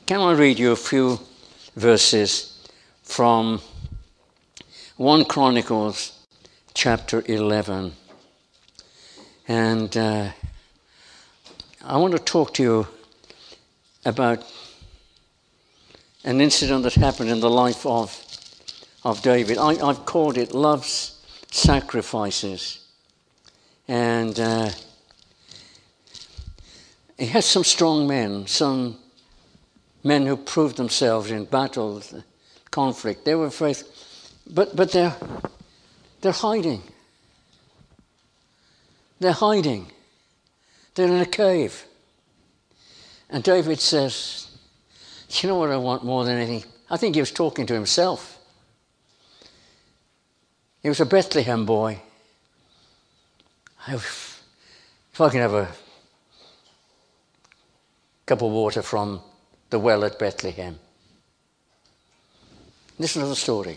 Can I read you a few verses from 1 Chronicles chapter 11? And I want to talk to you about an incident that happened in the life of David. I've called it Love's Sacrifices. And he had some strong men, some men who proved themselves in battles, conflict. They were faithful, but they're hiding. They're hiding. They're in a cave. And David says, you know what I want more than anything? I think he was talking to himself. He was a Bethlehem boy. If I can have a cup of water from the well at Bethlehem. Listen to the story.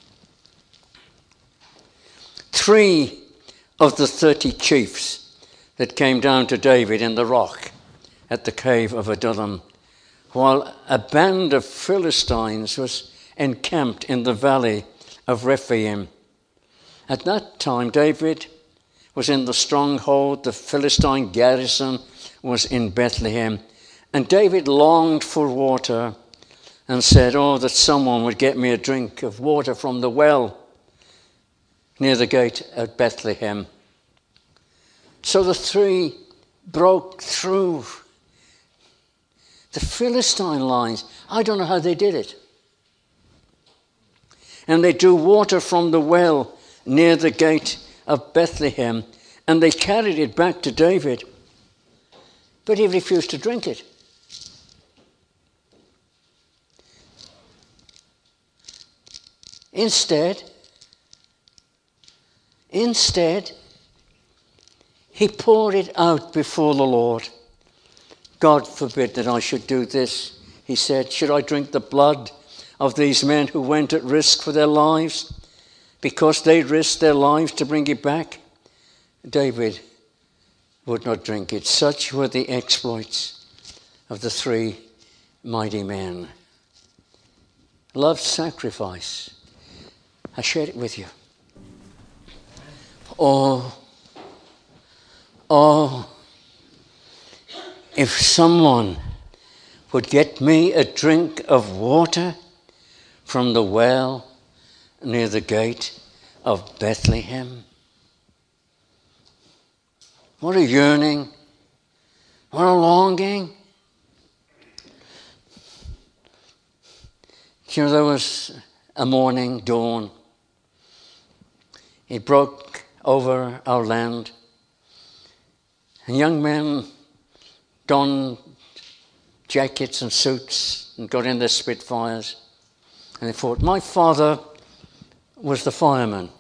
3 of the 30 chiefs that came down to David in the rock at the cave of Adullam, while a band of Philistines was encamped in the valley of Rephaim. At that time, David was in the stronghold. The Philistine garrison was in Bethlehem. And David longed for water and said, oh, that someone would get me a drink of water from the well near the gate at Bethlehem. So the 3 broke through the Philistine lines. I don't know how they did it. And they drew water from the well near the gate of Bethlehem, and they carried it back to David. But he refused to drink it. Instead, he poured it out before the Lord. God forbid that I should do this, he said. Should I drink the blood of these men who went at risk for their lives because they risked their lives to bring it back? David would not drink it. Such were the exploits of the 3 mighty men. Love's sacrifice. I shared it with you. Oh, if someone would get me a drink of water from the well near the gate of Bethlehem. What a yearning, what a longing. You know, there was a morning dawn. It broke over our land. And young men donned jackets and suits and got in their Spitfires. And they thought, my father was the fireman.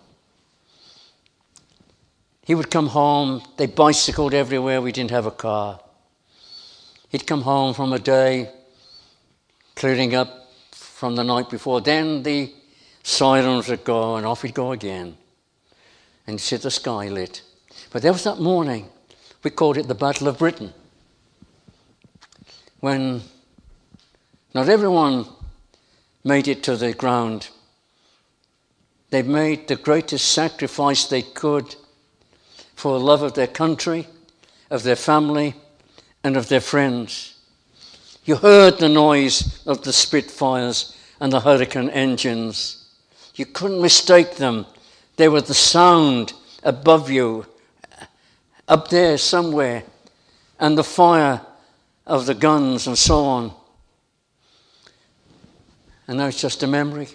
He would come home. They bicycled everywhere. We didn't have a car. He'd come home from a day clearing up from the night before. Then the sirens would go and off he'd go again. And you'd see the sky lit. But there was that morning. We called it the Battle of Britain. When not everyone made it to the ground. They made the greatest sacrifice they could for the love of their country, of their family, and of their friends. You heard the noise of the Spitfires and the Hurricane engines. You couldn't mistake them. They were the sound above you, up there somewhere, and the fire of the guns and so on. And now it's just a memory.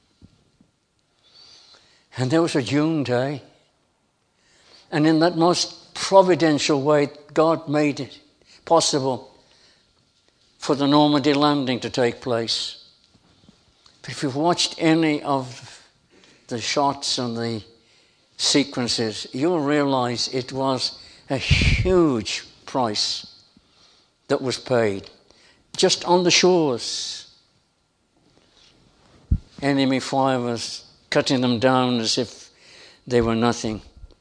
And there was a June day, and in that most providential way, God made it possible for the Normandy landing to take place. But if you've watched any of the shots and the sequences, you'll realize it was a huge price that was paid just on the shores. Enemy fire was cutting them down as if they were nothing.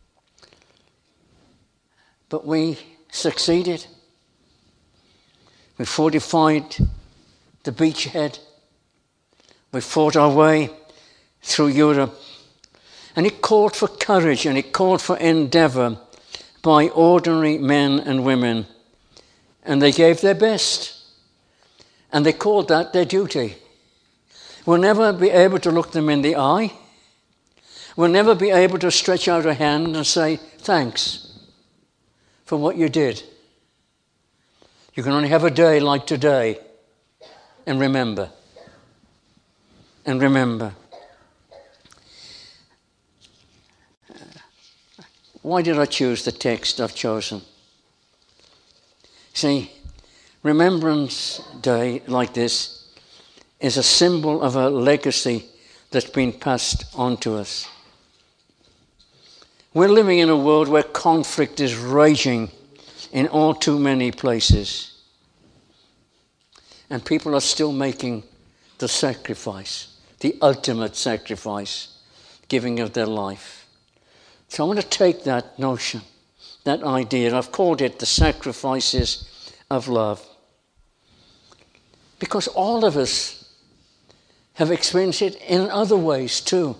But we succeeded. We fortified the beachhead. We fought our way through Europe. And it called for courage and it called for endeavour by ordinary men and women. And they gave their best. And they called that their duty. We'll never be able to look them in the eye. We'll never be able to stretch out a hand and say, thanks for what you did. You can only have a day like today and remember. And remember. Why did I choose the text I've chosen? See, Remembrance Day like this is a symbol of a legacy that's been passed on to us. We're living in a world where conflict is raging in all too many places. And people are still making the sacrifice, the ultimate sacrifice, giving of their life. So I want to take that notion, that idea, I've called it the sacrifices of love. Because all of us have experienced it in other ways too.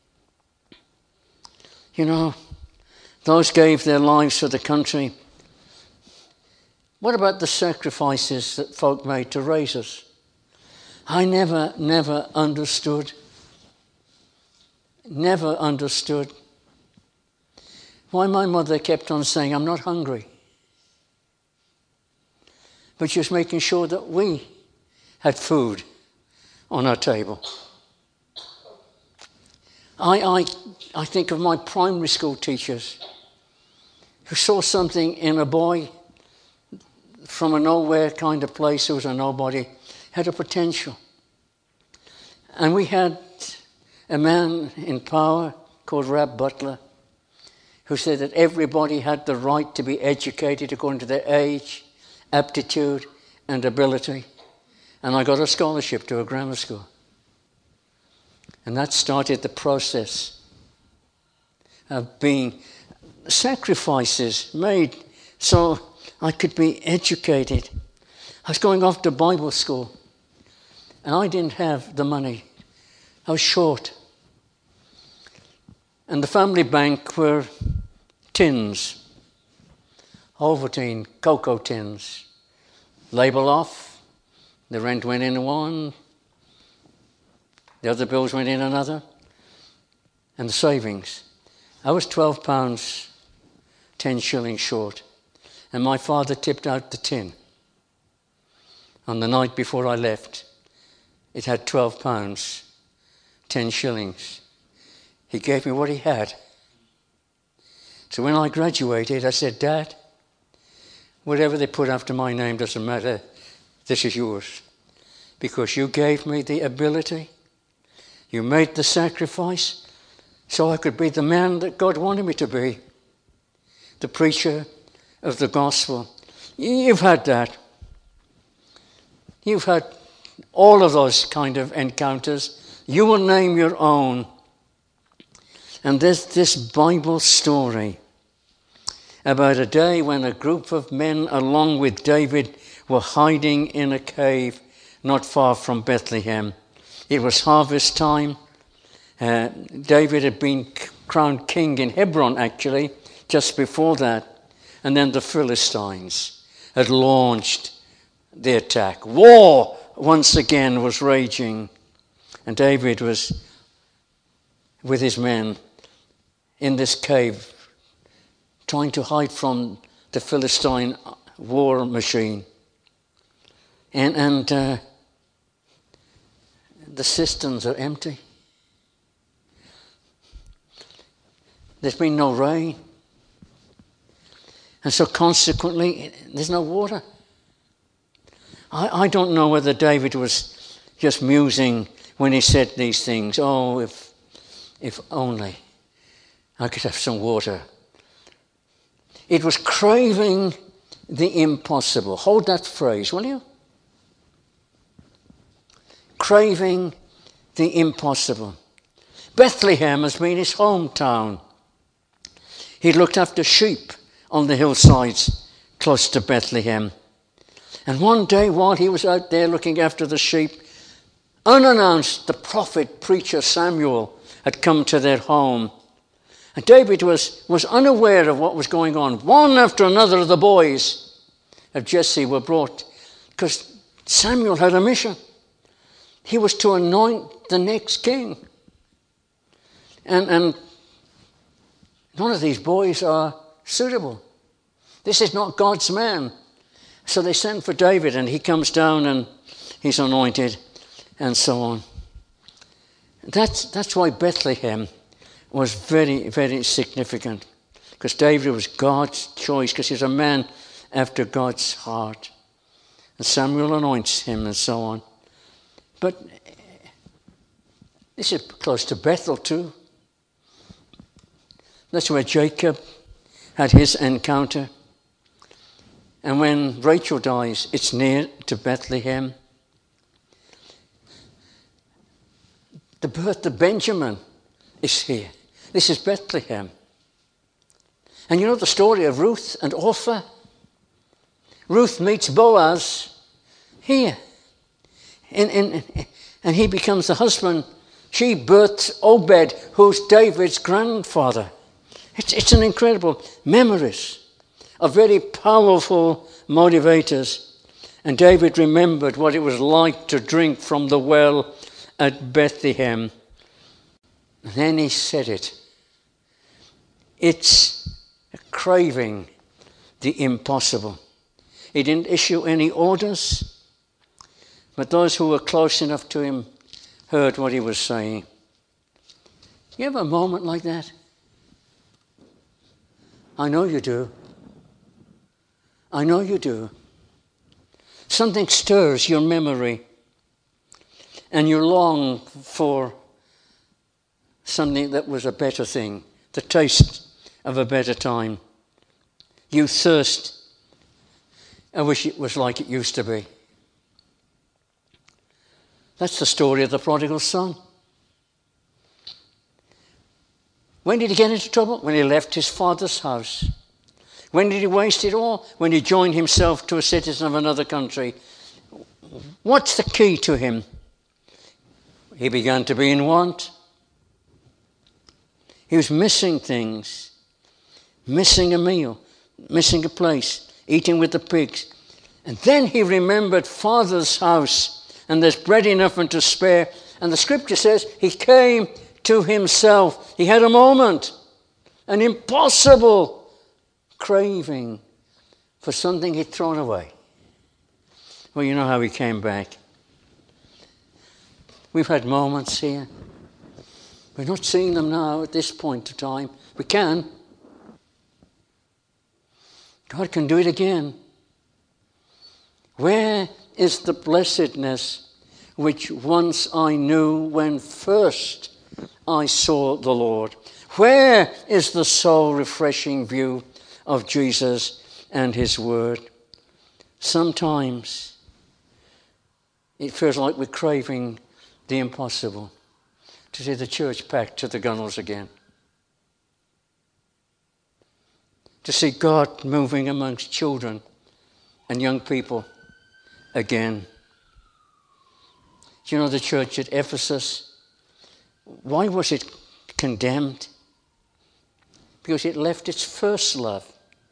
You know, those gave their lives for the country. What about the sacrifices that folk made to raise us? I never understood why my mother kept on saying, I'm not hungry. But she was making sure that we had food on our table. I think of my primary school teachers who saw something in a boy from a nowhere kind of place who was a nobody, had a potential. And we had a man in power called Rab Butler who said that everybody had the right to be educated according to their age, aptitude and ability. And I got a scholarship to a grammar school. And that started the process of being sacrifices made so I could be educated. I was going off to Bible school and I didn't have the money. I was short. And the family bank were tins, Ovaltine, cocoa tins. Label off, the rent went in one, the other bills went in another, and the savings. I was £12, 10 shillings short, and my father tipped out the tin. On the night before I left, it had £12, 10 shillings. He gave me what he had. So when I graduated, I said, Dad, whatever they put after my name doesn't matter. This is yours. Because you gave me the ability. You made the sacrifice so I could be the man that God wanted me to be. The preacher of the gospel. You've had that. You've had all of those kind of encounters. You will name your own. And there's this Bible story about a day when a group of men, along with David, were hiding in a cave not far from Bethlehem. It was harvest time. David had been crowned king in Hebron, actually, just before that. And then the Philistines had launched the attack. War, once again, was raging. And David was with his men in this cave, trying to hide from the Philistine war machine. And the cisterns are empty. There's been no rain. And so consequently, there's no water. I don't know whether David was just musing when he said these things. Oh, if only I could have some water. It was craving the impossible. Hold that phrase, will you? Craving the impossible. Bethlehem has been his hometown. He looked after sheep on the hillsides close to Bethlehem. And one day while he was out there looking after the sheep, unannounced, the prophet, preacher Samuel had come to their home. And David was unaware of what was going on. One after another of the boys of Jesse were brought, because Samuel had a mission. He was to anoint the next king. And none of these boys are suitable. This is not God's man. So they send for David, and he comes down and he's anointed and so on. That's why Bethlehem was very, very significant, because David was God's choice, because he was a man after God's heart. And Samuel anoints him and so on. But this is close to Bethel too. That's where Jacob had his encounter. And when Rachel dies, it's near to Bethlehem. The birth of Benjamin is here. This is Bethlehem. And you know the story of Ruth and Orpah? Ruth meets Boaz here. And he becomes the husband. She births Obed, who's David's grandfather. It's an incredible memories of very powerful motivators. And David remembered what it was like to drink from the well at Bethlehem. And then he said it. It's craving the impossible. He didn't issue any orders, but those who were close enough to him heard what he was saying. You have a moment like that? I know you do. I know you do. Something stirs your memory, and you long for something that was a better thing, the taste of a better time. You thirst. I wish it was like it used to be. That's the story of the prodigal son. When did he get into trouble? When he left his father's house. When did he waste it all? When he joined himself to a citizen of another country. What's the key to him? He began to be in want. He was missing things. Missing a meal. Missing a place. Eating with the pigs. And then he remembered Father's house. And there's bread enough and to spare. And the scripture says he came to himself. He had a moment. An impossible craving for something he'd thrown away. Well, you know how he came back. We've had moments here. We're not seeing them now at this point of time. We can. God can do it again. Where is the blessedness which once I knew when first I saw the Lord? Where is the soul-refreshing view of Jesus and his word? Sometimes it feels like we're craving the impossible, to see the church packed to the gunnels again, to see God moving amongst children and young people again. Do you know the church at Ephesus? Why was it condemned? Because it left its first love.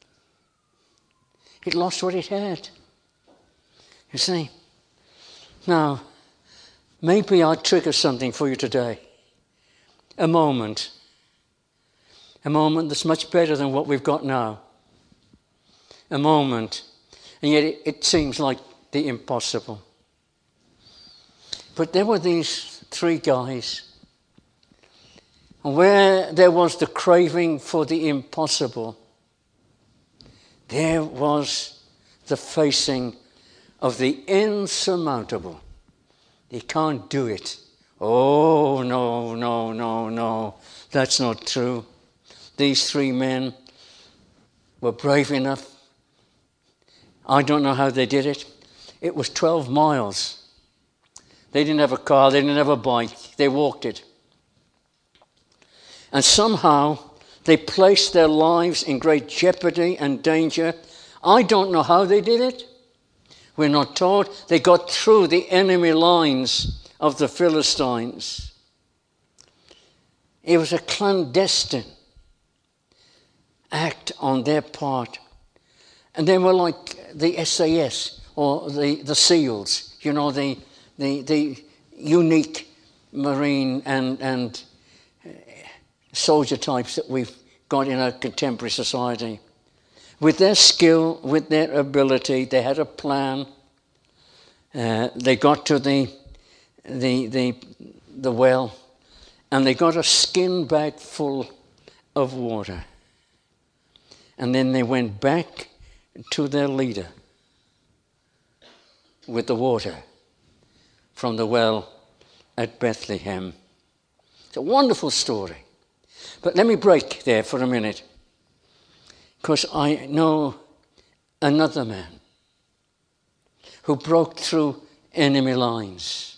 It lost what it had. You see? Now, maybe I'll trigger something for you today. A moment. A moment that's much better than what we've got now. A moment. And yet it seems like the impossible. But there were these three guys. And where there was the craving for the impossible, there was the facing of the insurmountable. You can't do it. Oh, no. That's not true. These three men were brave enough. I don't know how they did it. It was 12 miles. They didn't have a car. They didn't have a bike. They walked it. And somehow they placed their lives in great jeopardy and danger. I don't know how they did it. We're not told. They got through the enemy lines of the Philistines. It was a clandestine act on their part. And they were like the SAS or the SEALs, the unique marine and soldier types that we've got in our contemporary society. With their skill, with their ability, they had a plan. They got to the well, and they got a skin bag full of water. And then they went back to their leader with the water from the well at Bethlehem. It's a wonderful story. But let me break there for a minute, because I know another man who broke through enemy lines.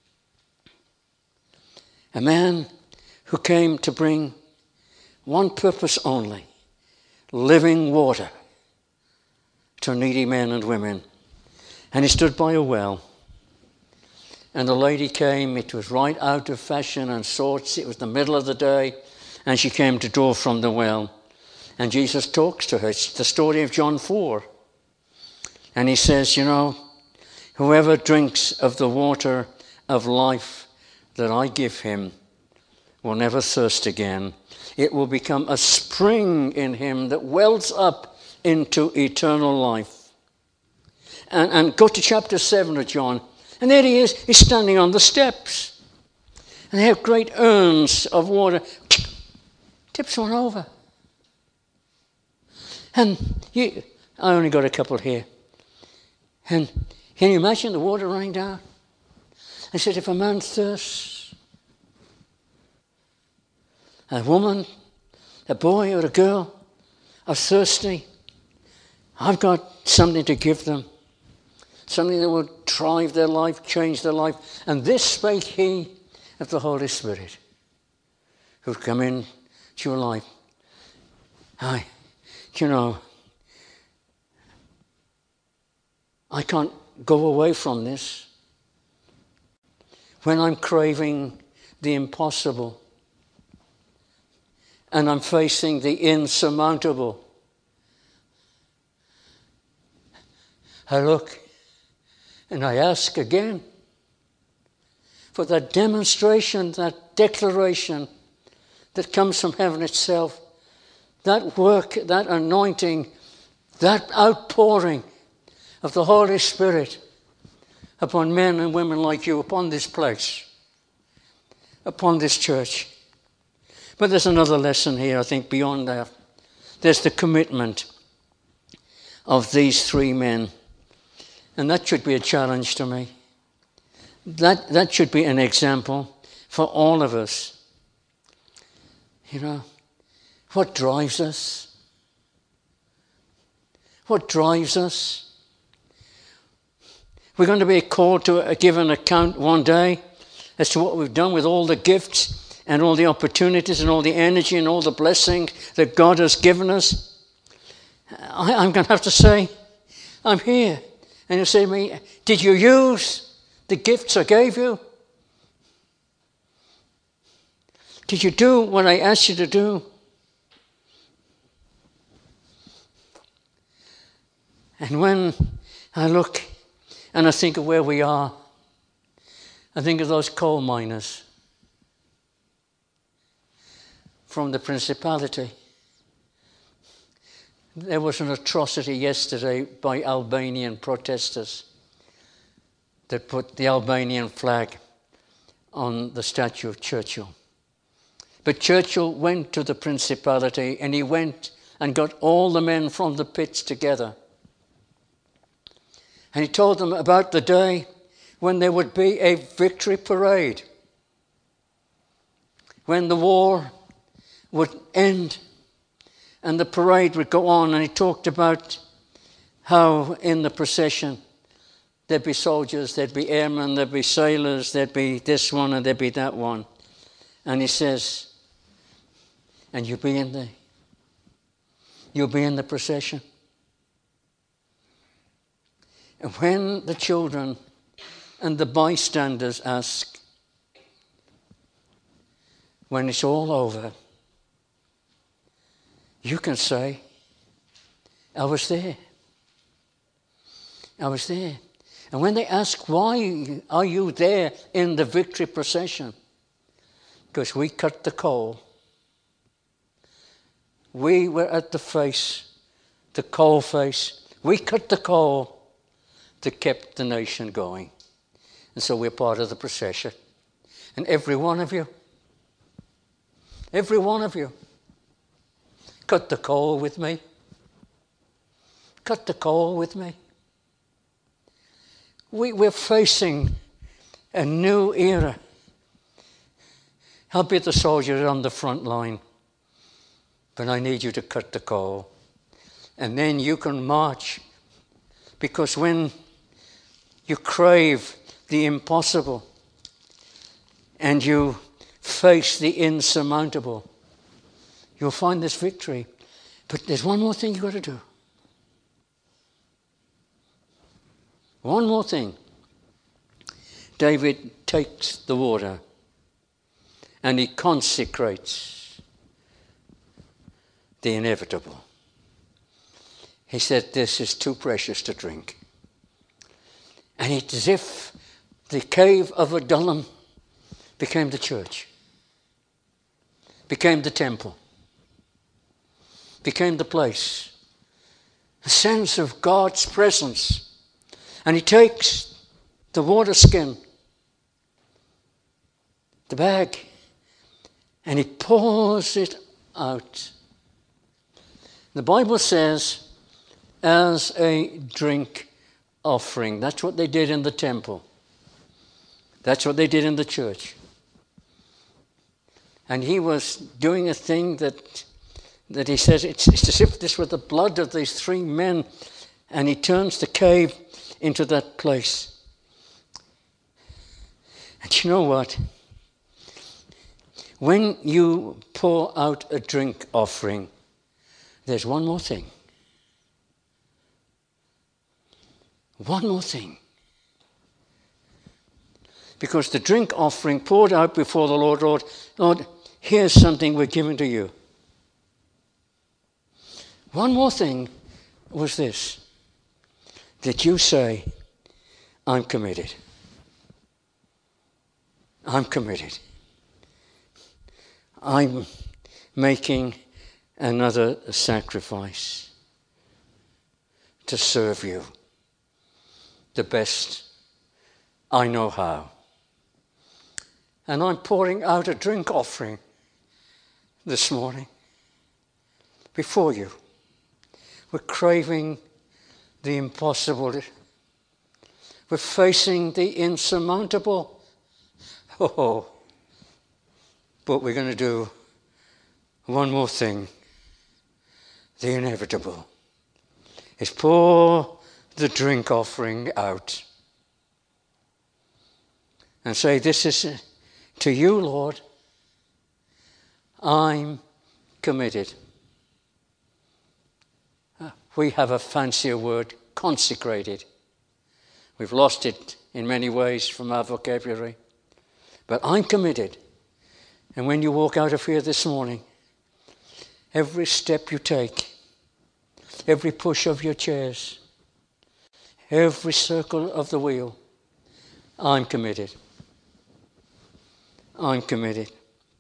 A man who came to bring one purpose only: living water to needy men and women. And he stood by a well. And the lady came. It was right out of fashion and sorts. It was the middle of the day. And she came to draw from the well. And Jesus talks to her. It's the story of John 4. And he says, whoever drinks of the water of life that I give him will never thirst again. It will become a spring in him that wells up into eternal life. And go to chapter 7 of John. And there he is. He's standing on the steps. And they have great urns of water. Tips one over. And I only got a couple here. And can you imagine the water running down? I said, if a man thirsts, a woman, a boy or a girl are thirsty, I've got something to give them. Something that will drive their life, change their life. And this spake he of the Holy Spirit, who'd come in to your life. I can't go away from this. When I'm craving the impossible and I'm facing the insurmountable, I look and I ask again for that demonstration, that declaration that comes from heaven itself, that work, that anointing, that outpouring of the Holy Spirit upon men and women like you, upon this place, upon this church. But there's another lesson here, I think, beyond that. There's the commitment of these three men. And that should be a challenge to me. That should be an example for all of us. What drives us? What drives us? We're going to be called to give an account one day as to what we've done with all the gifts and all the opportunities and all the energy and all the blessing that God has given us. I'm going to have to say, I'm here. And you say to me, did you use the gifts I gave you? Did you do what I asked you to do? And when I look and I think of where we are, I think of those coal miners from the principality. There was an atrocity yesterday by Albanian protesters that put the Albanian flag on the statue of Churchill. But Churchill went to the principality and he went and got all the men from the pits together. And he told them about the day when there would be a victory parade, when the war would end and the parade would go on. And he talked about how in the procession there'd be soldiers, there'd be airmen, there'd be sailors, there'd be this one and there'd be that one. And he says, and you'll be in the procession. And when the children and the bystanders ask, when it's all over, you can say, I was there. I was there. And when they ask, why are you there in the victory procession? Because we cut the coal. We were at the coal face. We cut the coal that kept the nation going. And so we're part of the procession. And every one of you, cut the coal with me. Cut the coal with me. We're facing a new era. I'll be the soldier on the front line, but I need you to cut the coal. And then you can march, because when you crave the impossible and you face the insurmountable, you'll find this victory. But there's one more thing you've got to do. One more thing. David takes the water and he consecrates the inevitable. He said, this is too precious to drink. And it's as if the cave of Adullam became the church, became the temple, became the place, a sense of God's presence. And he takes the water skin, the bag, and he pours it out. The Bible says, as a drink offering. That's what they did in the temple. That's what they did in the church. And he was doing a thing that he says, it's as if this were the blood of these three men, and he turns the cave into that place. And you know what? When you pour out a drink offering, there's one more thing. One more thing. Because the drink offering poured out before the Lord, Lord, here's something we're giving to you. One more thing was this, that you say, I'm committed. I'm committed. I'm making another sacrifice to serve you the best I know how. And I'm pouring out a drink offering this morning before you. We're craving the impossible. We're facing the insurmountable. Oh, but we're going to do one more thing. The inevitable is pour the drink offering out and say, this is to you, Lord. I'm committed. We have a fancier word, consecrated. We've lost it in many ways from our vocabulary. But I'm committed. And when you walk out of here this morning, every step you take, every push of your chairs, every circle of the wheel, I'm committed. I'm committed.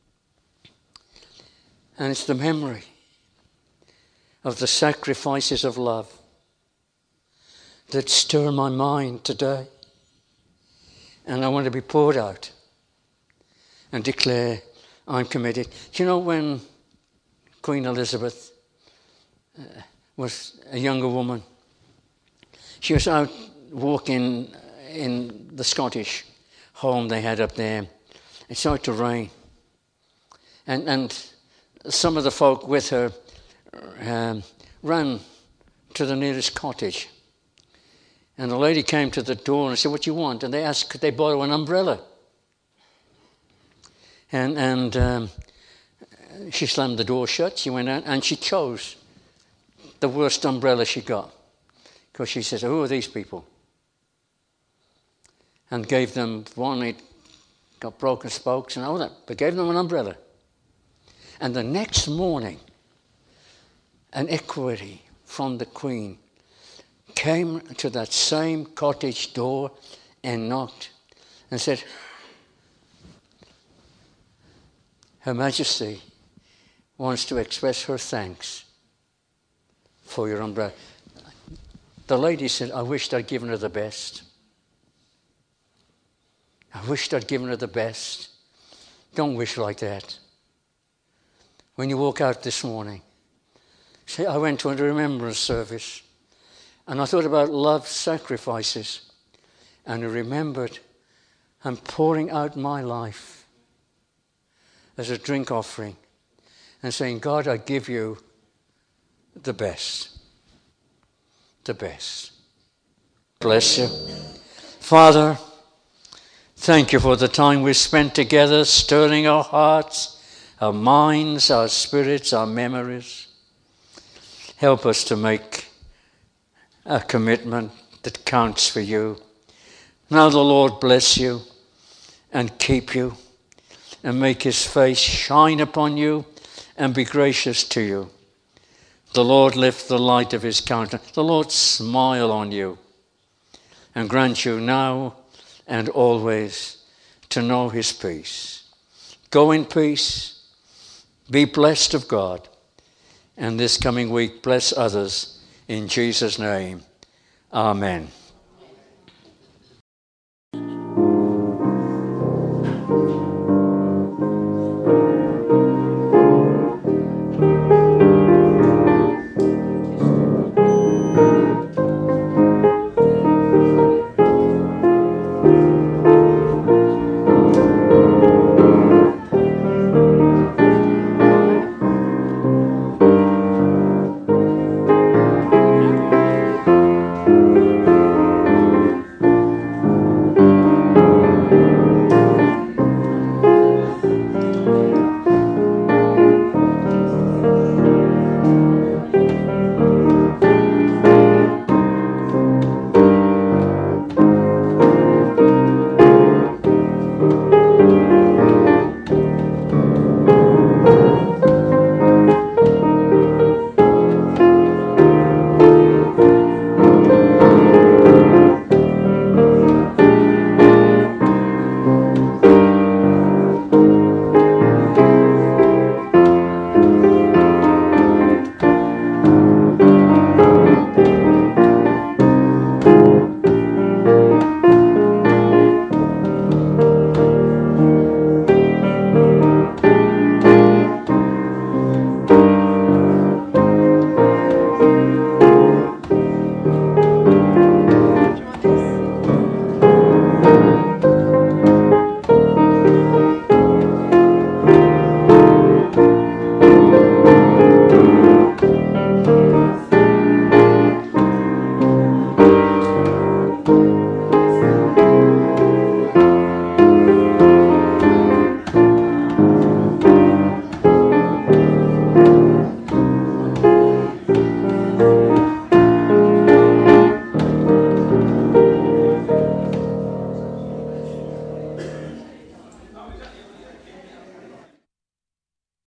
And it's the memory of the sacrifices of love that stir my mind today. And I want to be poured out and declare, I'm committed. Do you know when Queen Elizabeth was a younger woman, she was out walking in the Scottish home they had up there. It started to rain. And some of the folk with her ran to the nearest cottage. And the lady came to the door and said, what do you want? And they asked, could they borrow an umbrella? And she slammed the door shut. She went out and she chose the worst umbrella she got. Because she says, who are these people? and gave them one, it got broken spokes and all that, but gave them an umbrella. And the next morning, an equerry from the Queen came to that same cottage door and knocked and said, Her Majesty wants to express her thanks for your umbrella. The lady said, I wished I'd given her the best. I wished I'd given her the best. Don't wish like that. When you walk out this morning, say, I went to a remembrance service and I thought about love sacrifices, and I remembered I'm pouring out my life as a drink offering and saying, God, I give you the best. The best. Bless you. Father, thank you for the time we spent together, stirring our hearts, our minds, our spirits, our memories. Help us to make a commitment that counts for you. Now the Lord bless you and keep you and make his face shine upon you and be gracious to you. The Lord lift the light of his countenance. The Lord smile on you and grant you now and always to know his peace. Go in peace. Be blessed of God. And this coming week, bless others in Jesus' name. Amen.